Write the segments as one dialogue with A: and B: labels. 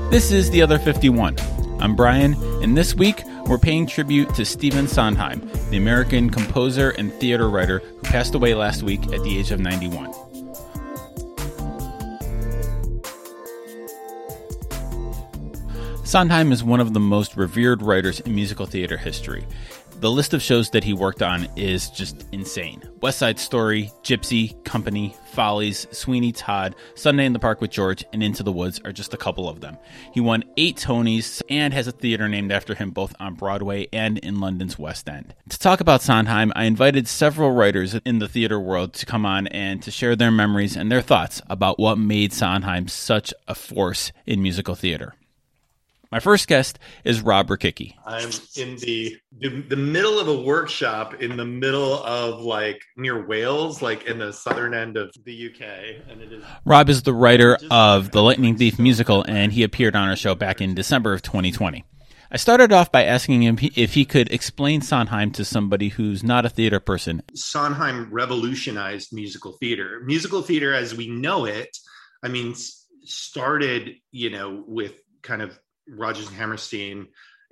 A: This is The Other 51. I'm Brian, and this week we're paying tribute to Stephen Sondheim, the American composer and theater writer who passed away last week at the age of 91. Sondheim is one of the most revered writers in musical theater history. The list of shows that he worked on is just insane. West Side Story, Gypsy, Company, Follies, Sweeney Todd, Sunday in the Park with George, and Into the Woods are just a couple of them. He won 8 Tonys and has a theater named after him both on Broadway and in London's West End. To talk about Sondheim, I invited several writers in the theater world to come on and to share their memories and their thoughts about what made Sondheim such a force in musical theater. My first guest is Rob Rokicki.
B: I'm in the middle of a workshop in the middle of near Wales, in the southern end of the UK. And it is
A: Rob is the writer of the Lightning Thief musical, and he appeared on our show back in December of 2020. I started off by asking him if he could explain Sondheim to somebody who's not a theater person.
B: Sondheim revolutionized musical theater. Musical theater as we know it, started, with kind of Rodgers and Hammerstein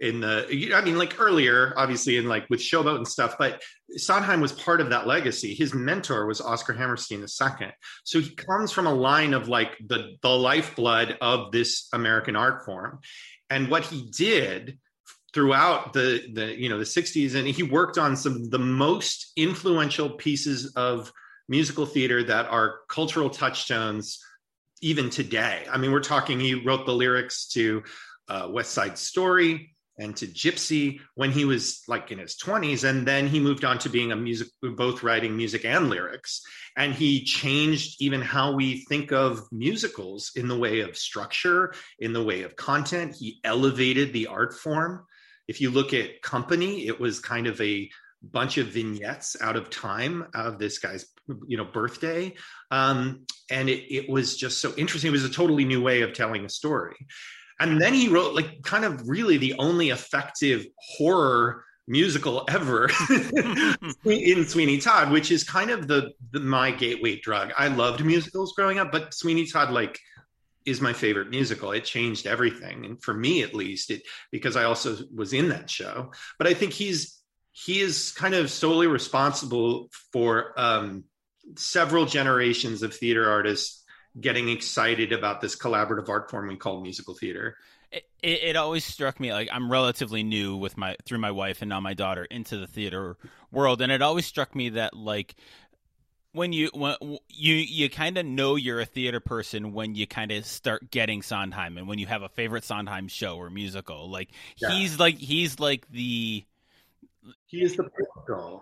B: earlier, obviously, with Showboat and stuff, but Sondheim was part of that legacy. His mentor was Oscar Hammerstein II. So he comes from a line of the lifeblood of this American art form. And what he did throughout the 60s, and he worked on some of the most influential pieces of musical theater that are cultural touchstones even today. We're talking, he wrote the lyrics to West Side Story and to Gypsy when he was in his 20s, and then he moved on to being both writing music and lyrics, and he changed even how we think of musicals in the way of structure, in the way of content. He elevated the art form. If you look at Company, it was kind of a bunch of vignettes out of time, out of this guy's birthday, and it was just so interesting. It was a totally new way of telling a story. And then he wrote kind of really the only effective horror musical ever in Sweeney Todd, which is kind of my gateway drug. I loved musicals growing up, but Sweeney Todd is my favorite musical. It changed everything, and for me at least, because I also was in that show. But I think he is kind of solely responsible for several generations of theater artists getting excited about this collaborative art form we call musical theater.
A: It always struck me, I'm relatively new through my wife and now my daughter into the theater world, and it always struck me that when you kind of know you're a theater person when you kind of start getting Sondheim, and when you have a favorite Sondheim show or musical, he is the pinnacle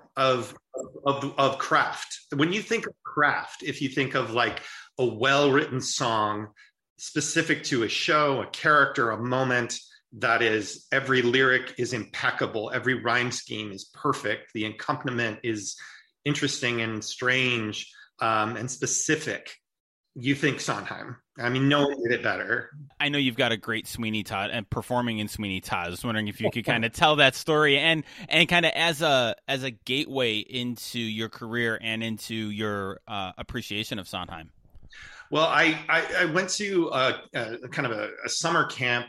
A: of craft. When you think of craft, if you think of a well-written song specific to a show, a character, a moment, that is, every lyric is impeccable, every rhyme scheme is perfect, the accompaniment is interesting and strange and specific, you think Sondheim. No one did it better. I know you've got a great Sweeney Todd and performing in Sweeney Todd. I was wondering if you could kind of tell that story and kind of as a gateway into your career and into your appreciation of Sondheim.
B: Well, I went to kind of a summer camp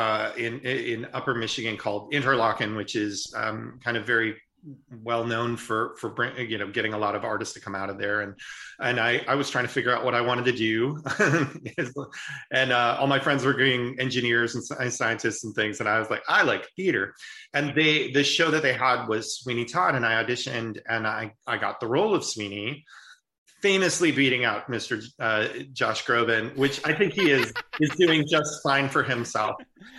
B: in Upper Michigan called Interlochen, which is kind of very well known for getting a lot of artists to come out of there, and I was trying to figure out what I wanted to do, and all my friends were being engineers and scientists and things, and I was like, I like theater, and the show that they had was Sweeney Todd, and I auditioned, and I got the role of Sweeney, famously beating out Mr. Josh Groban, which I think he is doing just fine for himself,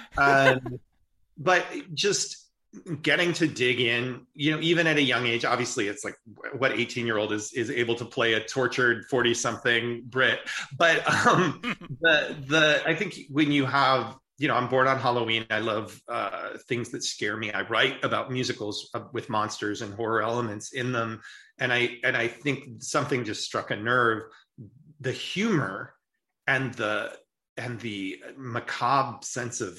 B: but just getting to dig in, even at a young age. Obviously it's what 18-year-old is able to play a tortured 40-something Brit, but I think when you have, I'm born on Halloween, I love things that scare me. I write about musicals with monsters and horror elements in them, and I think something just struck a nerve. The humor and the macabre sense of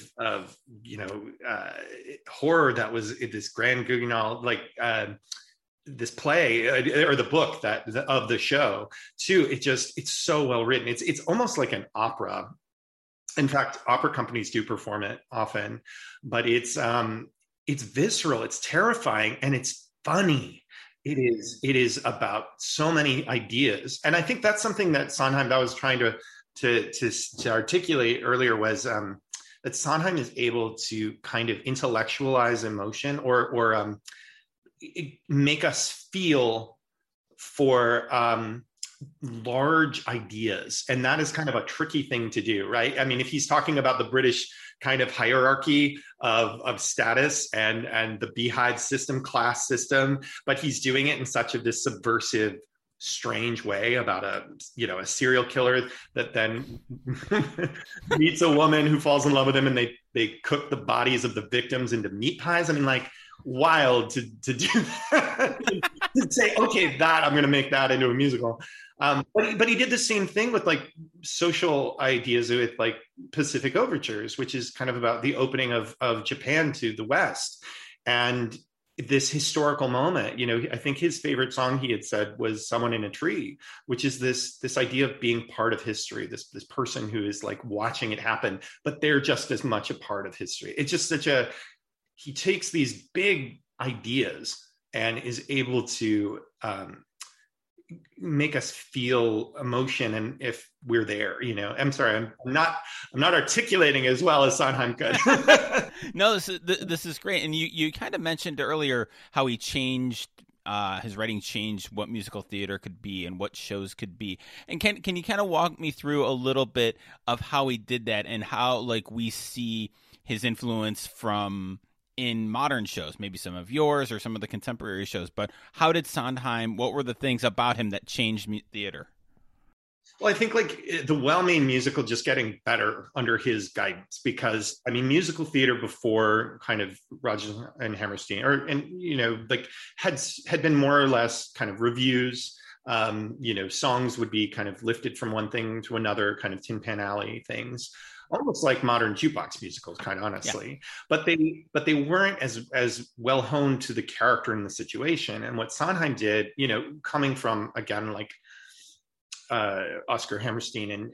B: horror that was this Grand Guignol, this play or the book of the show too. It's so well written. It's almost like an opera.
A: In fact, opera companies do perform it often, but it's visceral, it's terrifying, and it's funny. It is about so many ideas, and I think that's something that Sondheim, that I was trying to articulate earlier, was that Sondheim is able to kind of intellectualize emotion, or make us feel for large ideas. And that is kind of a tricky thing to do, right? I mean, if he's talking about the British kind of hierarchy of status and the beehive system, class system, but he's doing it in such a this subversive, strange way about a serial killer that then meets a woman who falls in love with him, and they cook the bodies of the victims into meat pies. I mean, like, wild to do that. To say, okay, that I'm going to make that into a musical. But he did the same thing with like social ideas with like Pacific Overtures, which is kind of about the opening of Japan to the West. And this historical moment, I think his favorite song, he had said, was Someone in a Tree, which is this idea of being part of history, this person who is like watching it happen, but they're just as much a part of history. It's just he takes these big ideas and is able to make us feel emotion, and if we're there, I'm sorry, I'm not articulating as well as Sondheim could.
C: No, this is great. And you kind of mentioned earlier how he changed his writing, changed what musical theater could be and what shows could be. And can you kind of walk me through a little bit of how he did that, and how like we see his influence from in modern shows, maybe some of yours or some of the contemporary shows, but how did Sondheim, what were the things about him that changed theater?
A: Well, I think like the well-made musical just getting better under his guidance, because I mean, musical theater before kind of Rodgers and Hammerstein, had been more or less kind of reviews. Songs would be kind of lifted from one thing to another, kind of Tin Pan Alley things, almost like modern jukebox musicals, kind of honestly. Yeah. But they weren't as well honed to the character and the situation. And what Sondheim did, coming from, again, like Oscar Hammerstein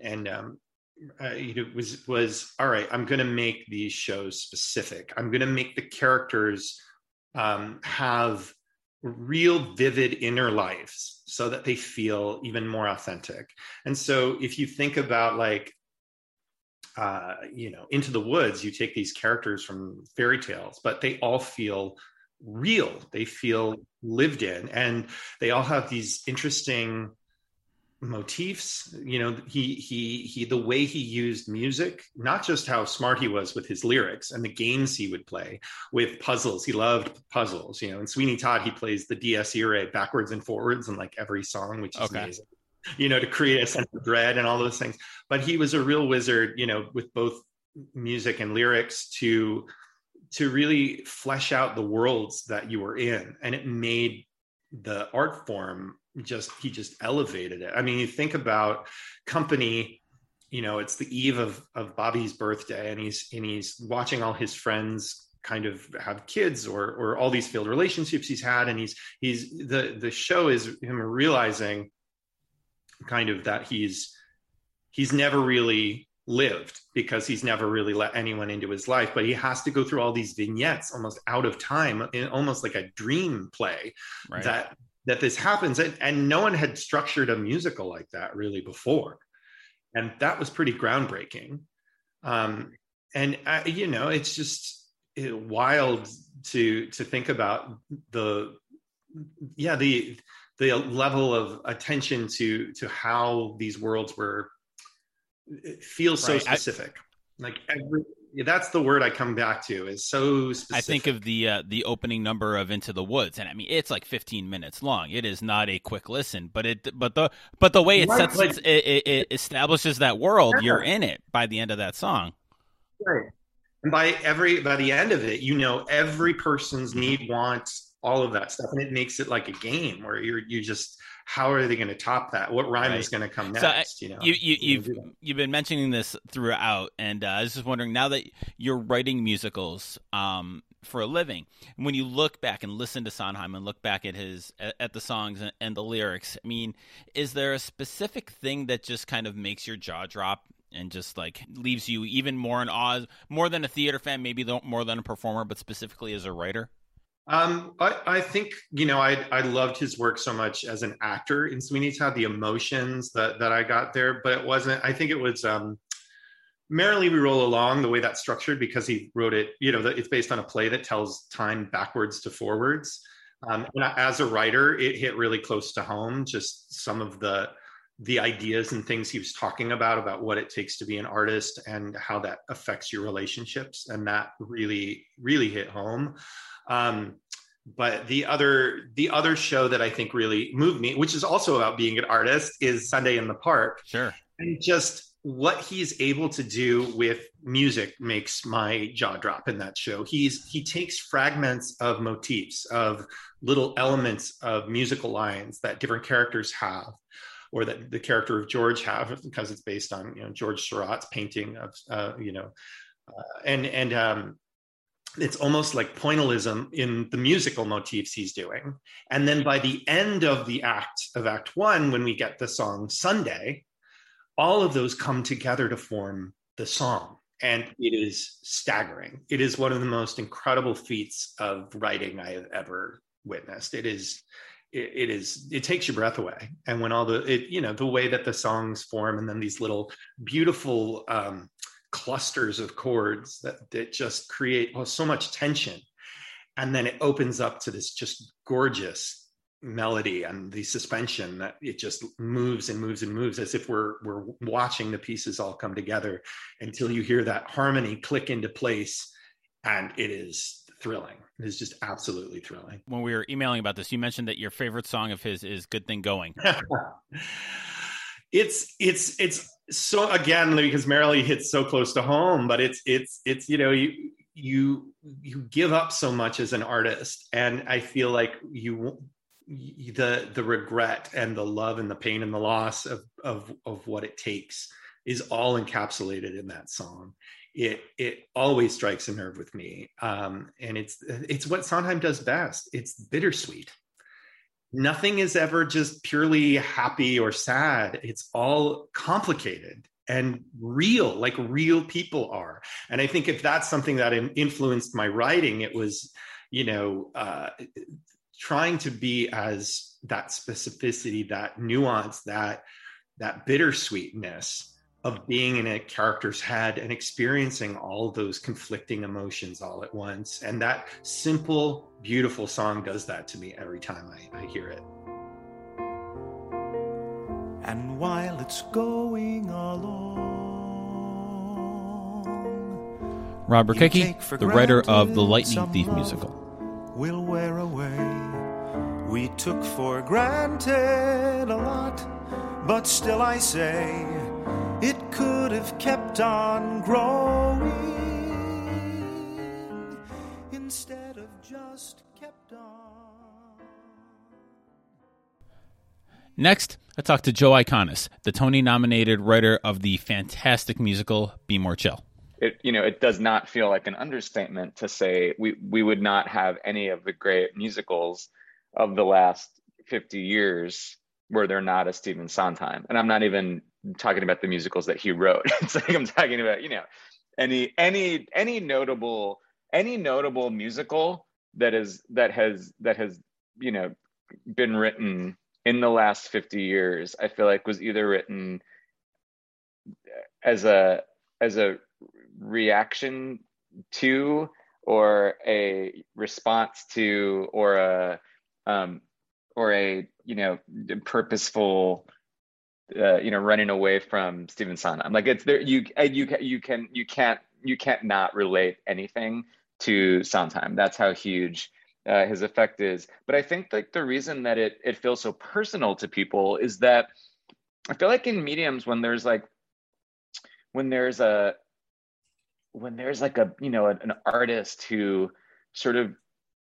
A: was all right, I'm going to make these shows specific. I'm going to make the characters have real vivid inner lives so that they feel even more authentic. And so if you think about like, Into the Woods, you take these characters from fairy tales, but they all feel real. They feel lived in, and they all have these interesting motifs. He the way he used music, not just how smart he was with his lyrics and the games he would play with puzzles. He loved puzzles. In Sweeney Todd, he plays the Dies Irae backwards and forwards in like every song, which is amazing. To create a sense of dread and all those things. But he was a real wizard, with both music and lyrics to really flesh out the worlds that you were in. And it made the art form he just elevated it. I mean, you think about Company, it's the eve of Bobby's birthday, and he's watching all his friends kind of have kids or all these failed relationships he's had. And the show is him realizing kind of that he's never really lived, because he's never really let anyone into his life, but he has to go through all these vignettes almost out of time, in almost like a dream play, right, that this happens. And no one had structured a musical like that really before. And that was pretty groundbreaking. It's just wild to think about the level of attention to how these worlds feel so specific. That's the word I come back to, is so specific.
C: I think of the opening number of Into the Woods, and I mean, it's like 15 minutes long. It is not a quick listen, but the way it sets it establishes that world, you're in it by the end of that song.
A: Right. And by the end of it, every person's need, want, all of that stuff, and it makes it like a game where you just, how are they going to top that? What rhyme is going to come next?
C: So, you've been mentioning this throughout, and I was just wondering, now that you're writing musicals for a living, when you look back and listen to Sondheim and look back at at the songs and the lyrics, I mean, is there a specific thing that just kind of makes your jaw drop and just like leaves you even more in awe, more than a theater fan, maybe more than a performer, but specifically as a writer?
B: I think, I loved his work so much as an actor in Sweeney Todd, the emotions that I got there, but it wasn't, I think it was Merrily We Roll Along, the way that's structured, because he wrote it, it's based on a play that tells time backwards to forwards. And as a writer, it hit really close to home, just some of the ideas and things he was talking about what it takes to be an artist and how that affects your relationships. And that really, really hit home. But the other show that I think really moved me, which is also about being an artist, is Sunday in the Park.
C: Sure.
B: And just what he's able to do with music makes my jaw drop in that show. He takes fragments of motifs, of little elements of musical lines that different characters have, or that the character of George have, because it's based on George Seurat's painting of it's almost like pointillism in the musical motifs he's doing. And then by the end of Act One, when we get the song Sunday, all of those come together to form the song. And it is staggering. It is one of the most incredible feats of writing I have ever witnessed. It takes your breath away. And when the way that the songs form, and then these little beautiful clusters of chords that just create so much tension. And then it opens up to this just gorgeous melody and the suspension that it just moves and moves and moves, as if we're watching the pieces all come together until you hear that harmony click into place. And it is thrilling. It is just absolutely thrilling.
C: When we were emailing about this, you mentioned that your favorite song of his is Good Thing Going.
B: It's so, again, because Merrily hits so close to home, but it's you give up so much as an artist, and I feel like the regret and the love and the pain and the loss of what it takes is all encapsulated in that song. It always strikes a nerve with me, and it's what Sondheim does best. It's bittersweet. Nothing is ever just purely happy or sad. It's all complicated and real, like real people are. And I think if that's something that influenced my writing, it was, trying to be as that specificity, that nuance, that bittersweetness of being in a character's head and experiencing all those conflicting emotions all at once. And that simple, beautiful song does that to me every time I hear it.
D: And while it's going along,
C: Rob Burkicki, the writer of the Lightning Thief musical.
D: Will wear away. We took for granted a lot, but still I say it could have kept on growing instead of just kept on.
C: Next, I talked to Joe Iconis, the Tony-nominated writer of the fantastic musical Be More Chill.
E: It does not feel like an understatement to say we would not have any of the great musicals of the last 50 years were there not a Stephen Sondheim. And I'm not even talking about the musicals that he wrote. It's like I'm talking about, any notable musical that has been written in the last 50 years, I feel like was either written as a reaction to, or a response to, or a purposeful running away from Stephen Sondheim. Like it's there, you can't not relate anything to Sondheim. That's how huge his effect is. But I think like the reason that it feels so personal to people is that I feel like in mediums when there's an artist who sort of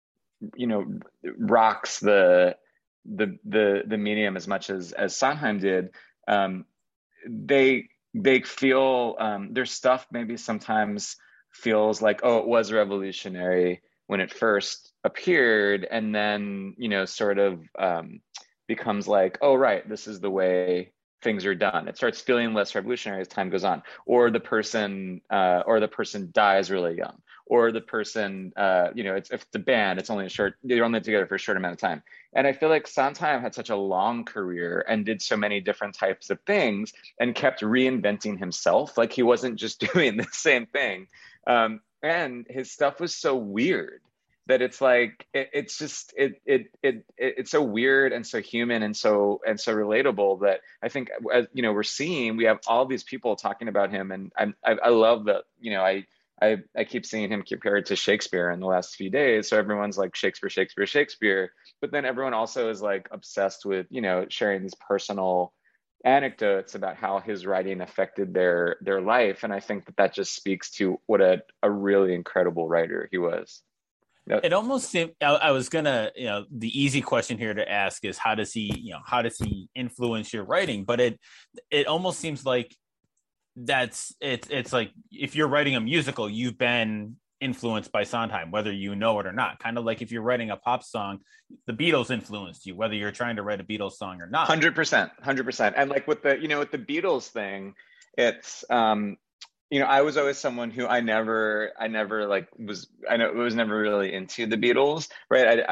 E: rocks the medium as much as Sondheim did, they feel their stuff maybe sometimes feels like, oh, it was revolutionary when it first appeared, and then sort of becomes like, oh right, this is the way things are done. It starts feeling less revolutionary as time goes on, or the person dies really young, or the person, if it's a band, they're only together for a short amount of time. And I feel like Sondheim had such a long career and did so many different types of things and kept reinventing himself. Like he wasn't just doing the same thing. And his stuff was so weird that it's like it's so weird and so human and so relatable that I think, as you know, we have all these people talking about him, and I love that, you know, I keep seeing him compared to Shakespeare in the last few days. So everyone's like Shakespeare, but then everyone also is like obsessed with, you know, sharing these personal anecdotes about how his writing affected their life, and I think that just speaks to what a really incredible writer he was.
C: It almost seemed, I was gonna, you know, the easy question here to ask is how does he influence your writing? But it almost seems like it's like if you're writing a musical, you've been influenced by Sondheim, whether you know it or not. Kind of like if you're writing a pop song, the Beatles influenced you, whether you're trying to write a Beatles song or not.
E: 100%. And like with the Beatles thing, it's I was always someone who I was never really into the Beatles, right?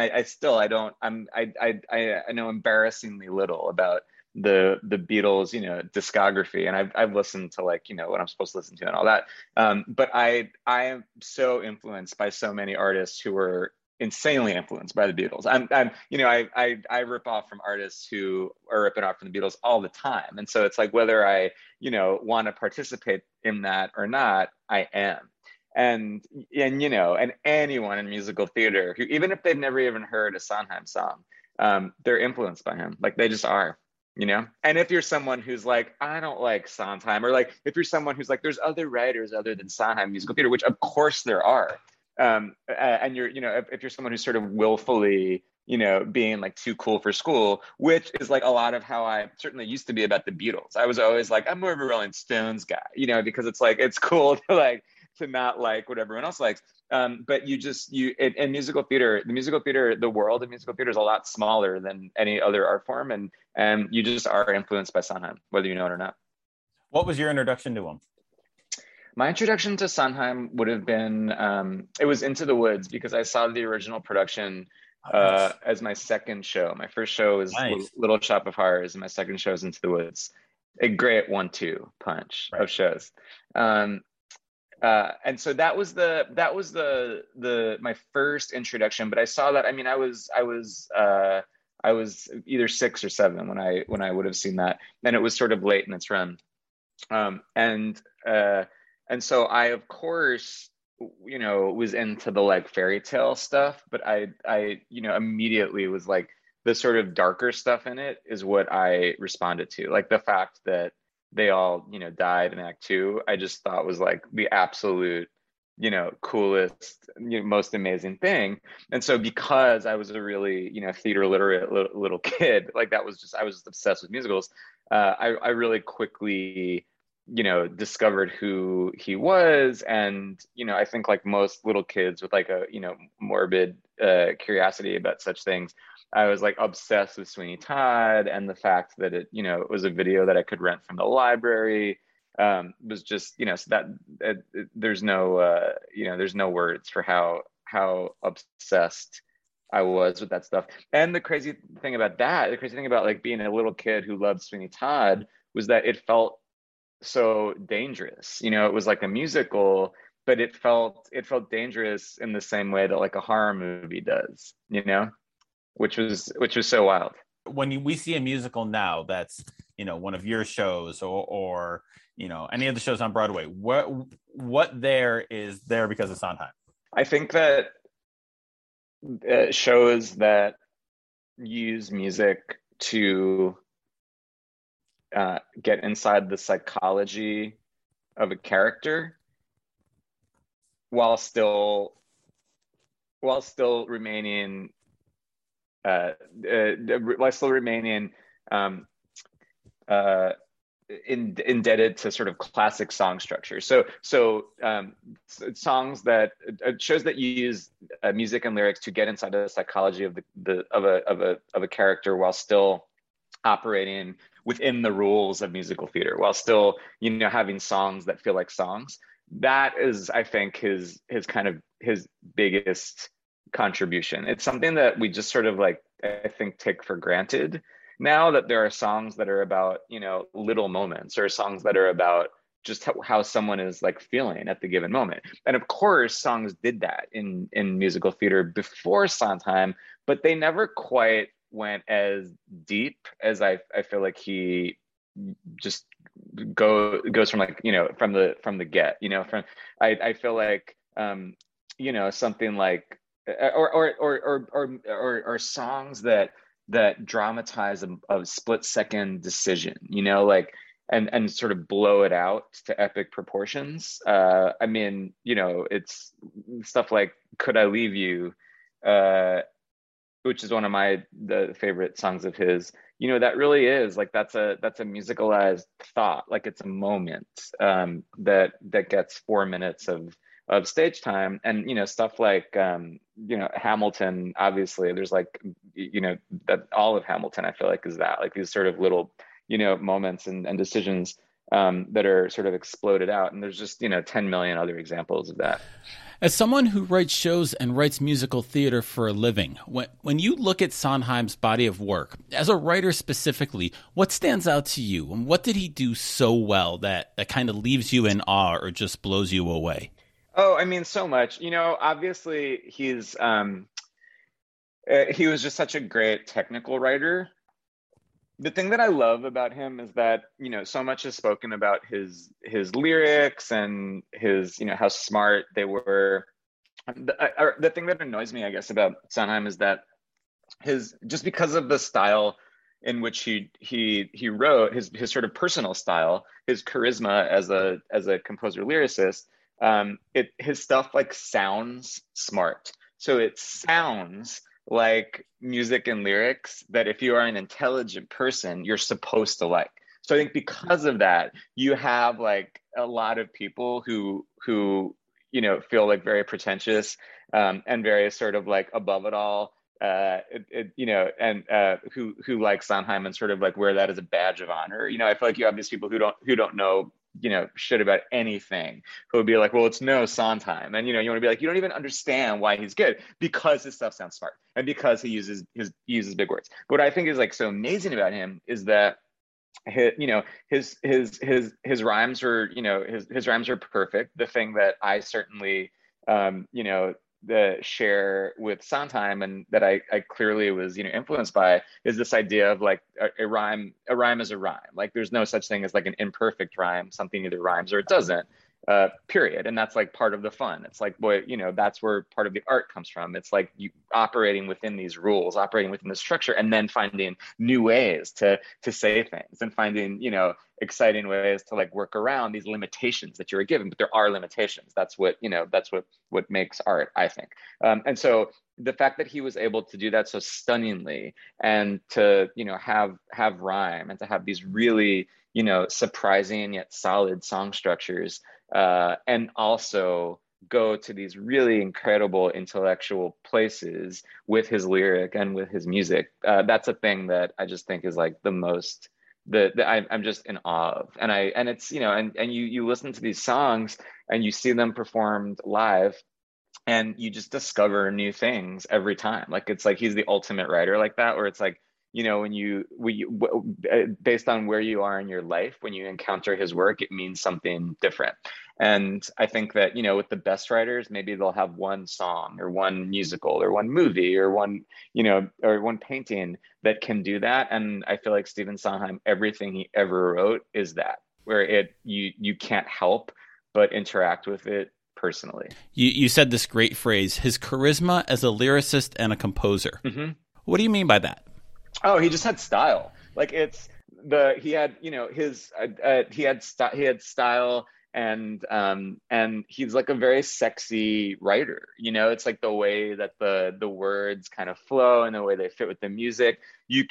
E: I know embarrassingly little about the Beatles, you know, discography, and I've listened to, like, you know, what I'm supposed to listen to and all that. But I am so influenced by so many artists who were insanely influenced by the Beatles. I rip off from artists who are ripping off from the Beatles all the time. And so it's like, whether I, you know, want to participate in that or not, I am. And anyone in musical theater who, even if they've never even heard a Sondheim song, they're influenced by him. Like, they just are. You know, and if you're someone who's like, I don't like Sondheim, or like if you're someone who's like, there's other writers other than Sondheim musical theater, which of course there are, and you're, you know, if you're someone who's sort of willfully, you know, being like too cool for school, which is like a lot of how I certainly used to be about the Beatles. I was always like, I'm more of a Rolling Stones guy, you know, because it's like, it's cool to not like what everyone else likes. But in musical theater, the world of musical theater is a lot smaller than any other art form. And you just are influenced by Sondheim, whether you know it or not.
C: What was your introduction to him?
E: My introduction to Sondheim would have been, it was Into the Woods, because I saw the original production as my second show. My first show was Little Shop of Horrors, and my second show is Into the Woods. A great 1-2 punch of shows. And so that was my first introduction. But I saw that, I mean, I was either 6 or 7 when I would have seen that, and it was sort of late in its run. And so I, of course, you know, was into the like fairy tale stuff, but I you know, immediately was like, the sort of darker stuff in it is what I responded to. Like the fact that they all, you know, died in Act 2, I just thought was like the absolute, you know, coolest, you know, most amazing thing. And so because I was a really, you know, theater literate little kid, like I was just obsessed with musicals. I really quickly, you know, discovered who he was. And, you know, I think like most little kids with like a, you know, morbid curiosity about such things, I was like obsessed with Sweeney Todd, and the fact that it, you know, it was a video that I could rent from the library, was just, you know, so that there's no, you know, there's no words for how obsessed I was with that stuff. And the crazy thing about like being a little kid who loved Sweeney Todd was that it felt so dangerous. You know, it was like a musical, but it felt dangerous in the same way that like a horror movie does, you know, which was so wild.
C: When we see a musical now that's, you know, one of your shows or you know, any of the shows on Broadway, what there is there because of Sondheim?
E: I think that shows that use music to get inside the psychology of a character while still remaining indebted to sort of classic song structure. So songs that shows that you use music and lyrics to get inside the psychology of a character while still operating within the rules of musical theater while still, you know, having songs that feel like songs. That is, I think, his kind of his biggest contribution. It's something that we just sort of like, I think, take for granted now, that there are songs that are about, you know, little moments, or songs that are about just how someone is like feeling at the given moment. And of course, songs did that in musical theater before Sondheim, but they never quite went as deep as I feel like he just goes from, like, you know, from the get, you know, from I feel like you know, something like or songs that dramatize a split second decision, you know, like, and sort of blow it out to epic proportions. I mean, you know, it's stuff like "Could I Leave You," which is one of the favorite songs of his. You know, that really is like, that's a musicalized thought. Like, it's a moment that gets 4 minutes of stage time. And, you know, stuff like you know, Hamilton, obviously there's like, you know, that all of Hamilton, I feel like, is that like these sort of little, you know, moments and decisions that are sort of exploded out. And there's just, you know, 10 million other examples of that.
C: As someone who writes shows and writes musical theater for a living, when you look at Sondheim's body of work, as a writer specifically, what stands out to you? And what did he do so well that kind of leaves you in awe or just blows you away?
E: Oh, I mean, so much. You know, obviously he was just such a great technical writer. The thing that I love about him is that, you know, so much is spoken about his lyrics and his, you know, how smart they were. The thing that annoys me, I guess, about Sondheim is that just because of the style in which he wrote, his sort of personal style, his charisma as a composer lyricist, his stuff like sounds smart. So it sounds like music and lyrics that if you are an intelligent person, you're supposed to like. So I think because of that, you have like a lot of people who you know, feel like very pretentious and very sort of like above it all, you know, and who like Sondheim and sort of like wear that as a badge of honor. You know, I feel like you have these people who don't know, you know, shit about anything, who would be like, well, it's no Sondheim. And, you know, you want to be like, you don't even understand why he's good, because his stuff sounds smart and because he uses big words. But what I think is like so amazing about him is that his rhymes are, you know, his rhymes are perfect. The thing that I certainly you know, the share with Sondheim, and that I clearly was, you know, influenced by, is this idea of like a rhyme is a rhyme. Like, there's no such thing as like an imperfect rhyme. Something either rhymes or it doesn't, period. And that's like part of the fun. It's like, boy, you know, that's where part of the art comes from. It's like you operating within these rules, operating within the structure, and then finding new ways to say things, and finding, you know, exciting ways to like work around these limitations that you're given. But there are limitations. That's what, you know, that's what makes art, I think. And so the fact that he was able to do that so stunningly, and to, you know, have rhyme, and to have these really, you know, surprising yet solid song structures, and also go to these really incredible intellectual places with his lyric and with his music. That's a thing that I just think is like the most, I'm just in awe of. And it's, you know, and you listen to these songs and you see them performed live, and you just discover new things every time. Like, it's like he's the ultimate writer like that, where it's like, you know, when you based on where you are in your life, when you encounter his work, it means something different. And I think that, you know, with the best writers, maybe they'll have one song or one musical or one movie or one, you know, or one painting that can do that. And I feel like Stephen Sondheim, everything he ever wrote is that, where you can't help but interact with it personally.
C: You said this great phrase, his charisma as a lyricist and a composer. Mm-hmm. What do you mean by that?
E: Oh, he just had style. Like, he had, you know, he had style, and he's like a very sexy writer. You know, it's like the way that the words kind of flow and the way they fit with the music. He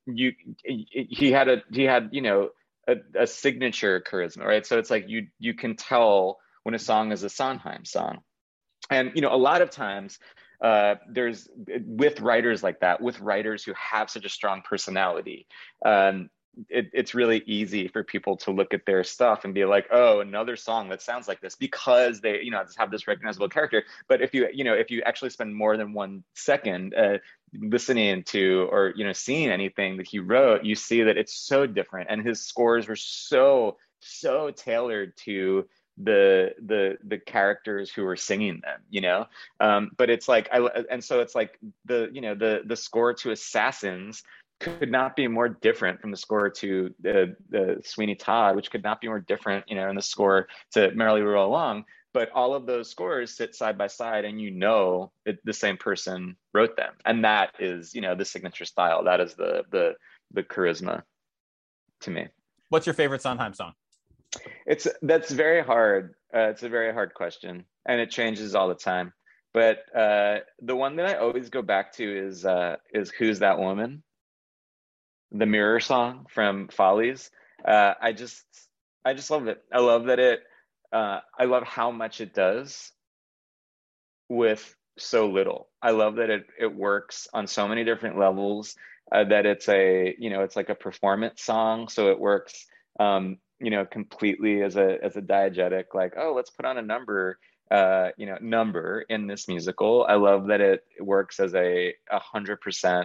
E: had, you know, a signature charisma, right? So it's like you can tell when a song is a Sondheim song. And, you know, a lot of times there's with writers like that, with writers who have such a strong personality, it's really easy for people to look at their stuff and be like, oh, another song that sounds like this, because they, have this recognizable character. But if you actually spend more than 1 second listening to, or seeing anything that he wrote, you see that it's so different, and his scores were so tailored to the characters who were singing them, but it's like so it's like the score to Assassins could not be more different from the score to the Sweeney Todd, which could not be more different, in the score to Merrily We Roll Along. But all of those scores sit side by side, and the same person wrote them, and that is the signature style. That is the charisma to me.
C: What's your favorite Sondheim song?
E: That's very hard. It's a very hard question, and it changes all the time. But the one that I always go back to is Who's That Woman? The Mirror song from Follies. I just love it. I love that I love how much it does with so little. I love that it works on so many different levels. That it's it's like a performance song, so it works completely as a diegetic, like, oh, let's put on a number in this musical. I love that it works as 100%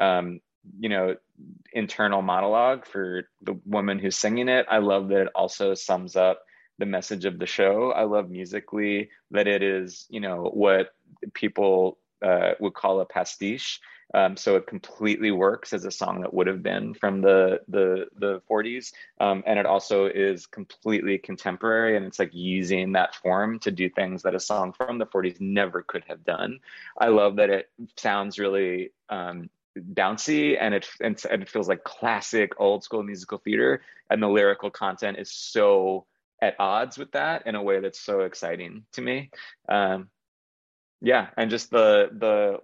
E: internal monologue for the woman who's singing it. I love that it also sums up the message of the show. I love musically that it is what people would call a pastiche. So it completely works as a song that would have been from the 40s. And it also is completely contemporary, and it's like using that form to do things that a song from the 40s never could have done. I love that it sounds really bouncy, and it feels like classic old school musical theater, and the lyrical content is so at odds with that in a way that's so exciting to me. And just the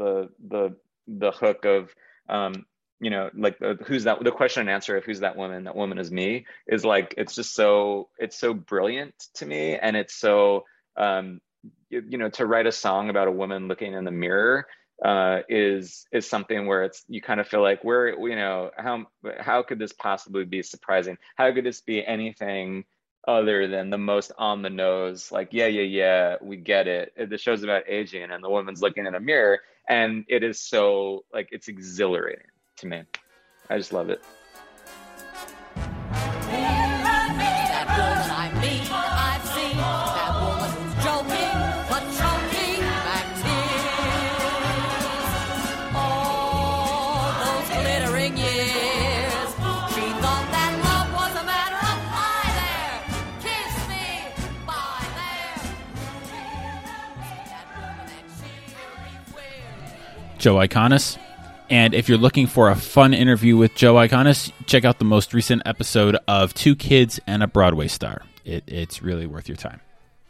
E: hook of like the question and answer of who's that woman? That woman is me, is like, it's so brilliant to me. And it's so to write a song about a woman looking in the mirror is something where you kind of feel like, how could this possibly be surprising? How could this be anything other than the most on the nose, like, yeah, we get it. The show's about aging, and the woman's looking in a mirror, and it is so, like, it's exhilarating to me. I just love it.
C: Joe Iconis. And if you're looking for a fun interview with Joe Iconis, check out the most recent episode of Two Kids and a Broadway Star. It's really worth your time.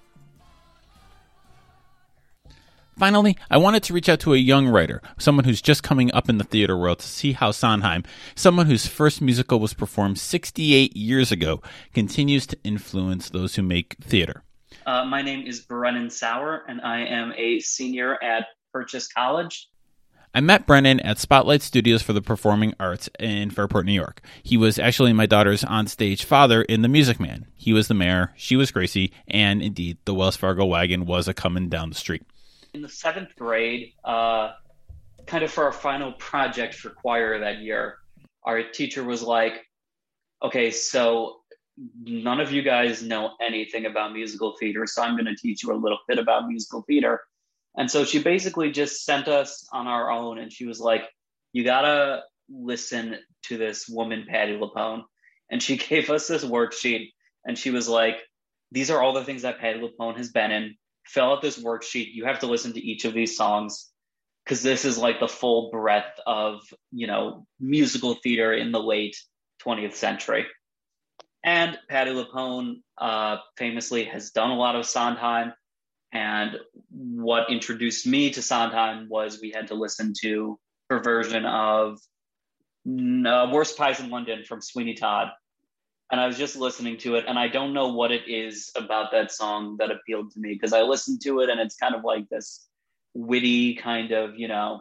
C: Finally, I wanted to reach out to a young writer, someone who's just coming up in the theater world, to see how Sondheim, someone whose first musical was performed 68 years ago, continues to influence those who make theater.
F: My name is Brennan Sauer, and I am a senior at Purchase College.
C: I met Brennan at Spotlight Studios for the Performing Arts in Fairport, New York. He was actually my daughter's onstage father in The Music Man. He was the mayor, she was Gracie, and indeed, the Wells Fargo wagon was a coming down the street.
F: In the 7th grade, kind of for our final project for choir that year, our teacher was like, okay, so none of you guys know anything about musical theater, so I'm going to teach you a little bit about musical theater. And so she basically just sent us on our own, and she was like, you gotta listen to this woman, Patti LuPone. And she gave us this worksheet, and she was like, these are all the things that Patti LuPone has been in. Fill out this worksheet. You have to listen to each of these songs, because this is like the full breadth of, musical theater in the late 20th century. And Patti LuPone famously has done a lot of Sondheim. And what introduced me to Sondheim was we had to listen to her version of Worst Pies in London from Sweeney Todd. And I was just listening to it, and I don't know what it is about that song that appealed to me, because I listened to it and it's kind of like this witty kind of,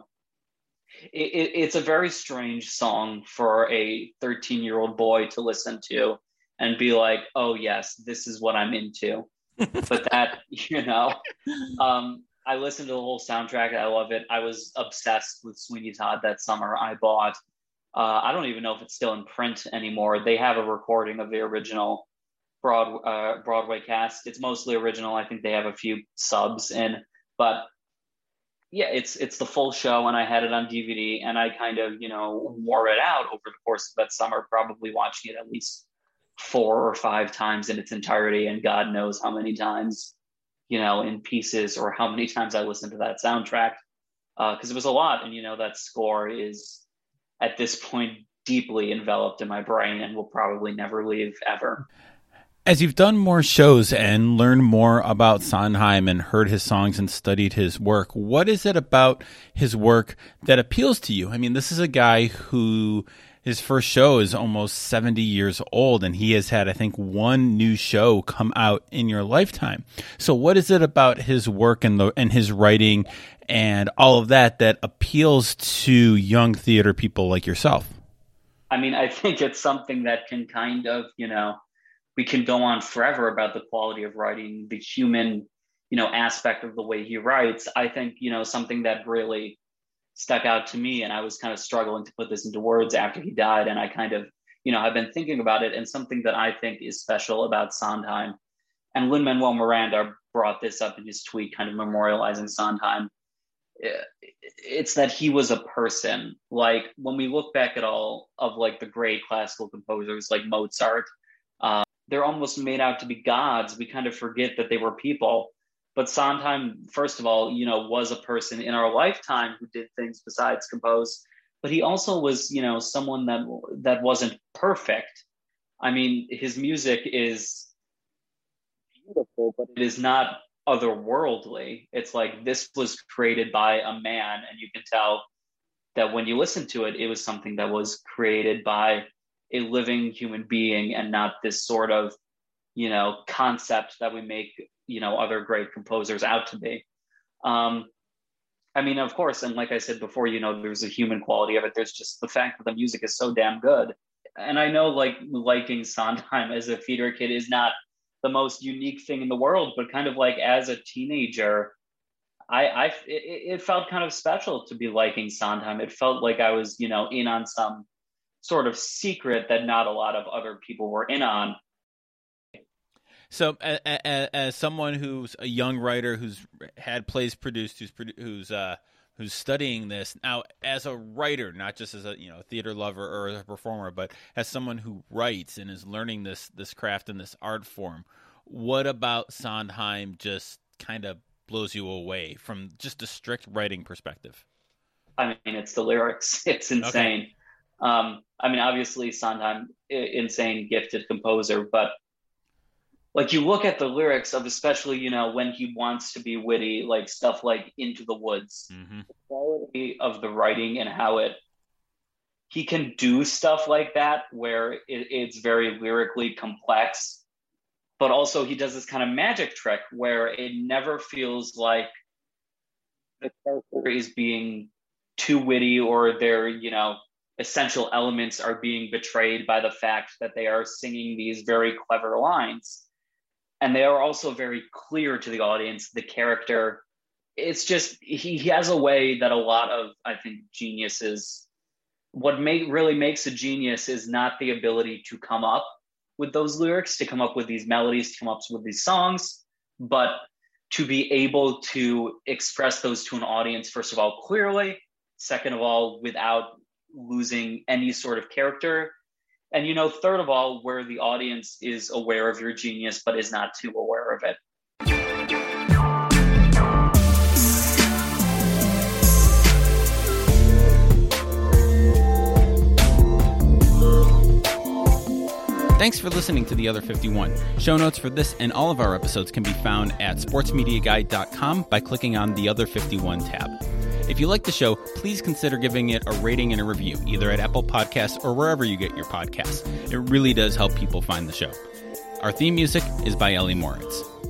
F: it's a very strange song for a 13-year-old boy to listen to and be like, oh yes, this is what I'm into. But that, I listened to the whole soundtrack. I love it. I was obsessed with Sweeney Todd that summer. I bought, I don't even know if it's still in print anymore. They have a recording of the original Broadway cast. It's mostly original. I think they have a few subs in, but yeah, it's the full show, and I had it on DVD, and I kind of, wore it out over the course of that summer, probably watching it at least 4 or 5 times in its entirety, and God knows how many times, in pieces, or how many times I listened to that soundtrack, because it was a lot. And, that score is, at this point, deeply enveloped in my brain and will probably never leave ever.
C: As you've done more shows and learned more about Sondheim and heard his songs and studied his work, what is it about his work that appeals to you? I mean, this is a guy who his first show is almost 70 years old, and he has had, I think, 1 new show come out in your lifetime. So what is it about his work and his writing and all of that appeals to young theater people like yourself?
F: I mean, I think it's something that can kind of, we can go on forever about the quality of writing, the human, aspect of the way he writes. I think, something that really stuck out to me, and I was kind of struggling to put this into words after he died, and I kind of, I've been thinking about it, and something that I think is special about Sondheim, and Lin-Manuel Miranda brought this up in his tweet, kind of memorializing Sondheim. It's that he was a person. Like, when we look back at all of like the great classical composers like Mozart, they're almost made out to be gods. We kind of forget that they were people. But Sondheim, first of all, was a person in our lifetime who did things besides compose. But he also was, someone that wasn't perfect. I mean, his music is beautiful, but it is not otherworldly. It's like, this was created by a man, and you can tell that when you listen to it, it was something that was created by a living human being, and not this sort of, concept that we make, other great composers out to be. I mean, of course, and like I said before, there's a human quality of it. There's just the fact that the music is so damn good. And I know, like, liking Sondheim as a theater kid is not the most unique thing in the world, but kind of like as a teenager, it felt kind of special to be liking Sondheim. It felt like I was, in on some sort of secret that not a lot of other people were in on.
C: So as someone who's a young writer, who's had plays produced, who's studying this now as a writer, not just as a theater lover or as a performer, but as someone who writes and is learning this craft and this art form, what about Sondheim just kind of blows you away from just a strict writing perspective?
F: I mean, it's the lyrics. It's insane. Okay. I mean, obviously Sondheim, insane, gifted composer, but like, you look at the lyrics of, especially, when he wants to be witty, like stuff like Into the Woods, the quality of the writing and how he can do stuff like that, where it's very lyrically complex, but also he does this kind of magic trick where it never feels like the character is being too witty, or their, essential elements are being betrayed by the fact that they are singing these very clever lines. And they are also very clear to the audience. The character, it's just, he has a way that a lot of, I think, geniuses, what really makes a genius is not the ability to come up with those lyrics, to come up with these melodies, to come up with these songs, but to be able to express those to an audience, first of all, clearly, second of all, without losing any sort of character, and third of all, where the audience is aware of your genius but is not too aware of it.
C: Thanks for listening to The Other 51. Show notes for this and all of our episodes can be found at sportsmediaguide.com by clicking on the Other 51 tab. If you like the show, please consider giving it a rating and a review, either at Apple Podcasts or wherever you get your podcasts. It really does help people find the show. Our theme music is by Ellie Moritz.